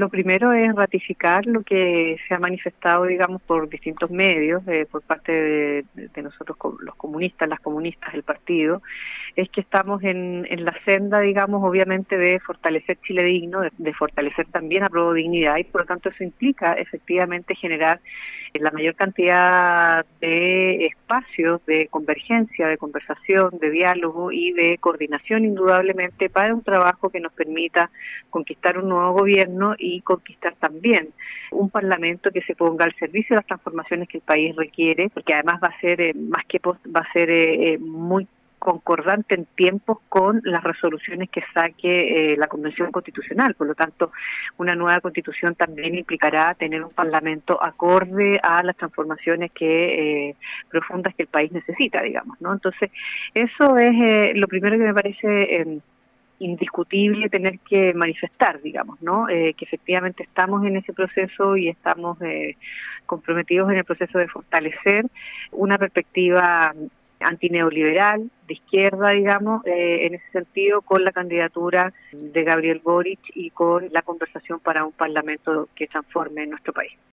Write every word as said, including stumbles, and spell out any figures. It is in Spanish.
lo primero es ratificar lo que se ha manifestado, digamos, por distintos medios, eh, por parte de, de nosotros los comunistas, las comunistas, el partido, es que estamos en, en la senda, digamos, obviamente de fortalecer Chile Digno, de, de fortalecer también Apruebo Dignidad, y por lo tanto eso implica efectivamente generar la mayor cantidad de espacios de convergencia, de conversación, de diálogo y de coordinación indudablemente para un trabajo que nos permita conquistar un nuevo gobierno y conquistar también un parlamento que se ponga al servicio de las transformaciones que el país requiere, porque además va a ser, eh, más que post, va a ser eh, muy concordante en tiempos con las resoluciones que saque eh, la Convención Constitucional. Por lo tanto, una nueva Constitución también implicará tener un Parlamento acorde a las transformaciones que eh, profundas que el país necesita, digamos, ¿no? Entonces, eso es eh, lo primero que me parece eh, indiscutible tener que manifestar, digamos, ¿no? Eh, que efectivamente estamos en ese proceso y estamos eh, comprometidos en el proceso de fortalecer una perspectiva antineoliberal, de izquierda, digamos, eh, en ese sentido, con la candidatura de Gabriel Boric y con la conversación para un parlamento que transforme nuestro país.